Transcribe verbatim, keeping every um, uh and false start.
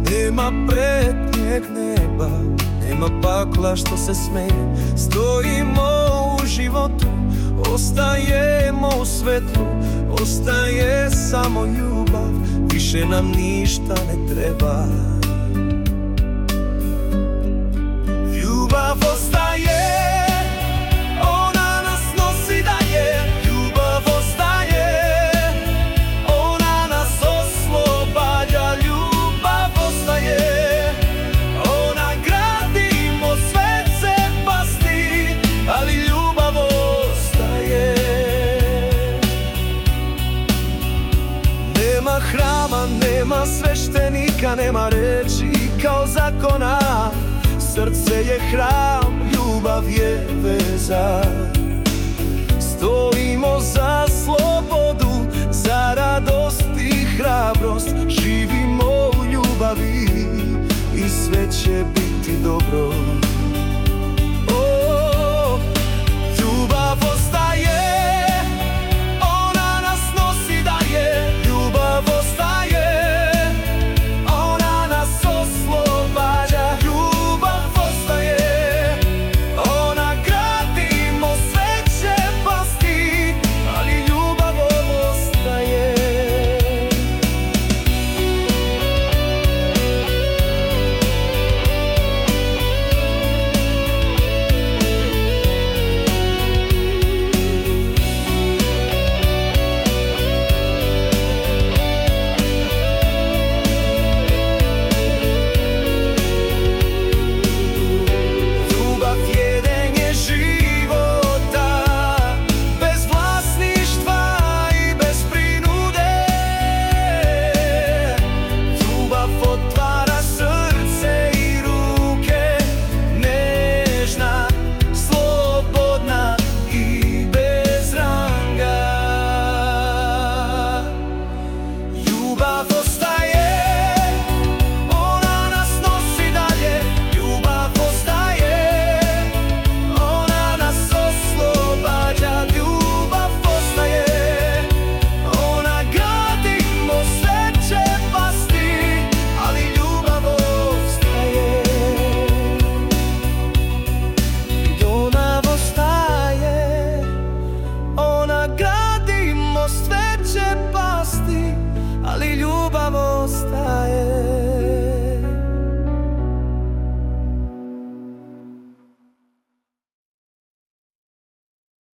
Nema pretnjeg neba, nema pakla što se smeje. Stojimo u životu, ostajemo u svetlu, ostaje samo ljubav, više nam ništa ne treba. Ljubav ostaje, ona nas nosi dalje. Ljubav ostaje, ona nas oslobađa. Ljubav ostaje, ona gradi, most svet se pasti, ali ljubav ostaje. Nema hrama, nema sveštenika, nema reči kao zakona. Srce je hram, ljubav je veza. Stojimo za slobodu, za radost i hrabrost. Živimo u ljubavi i sve će biti dobro.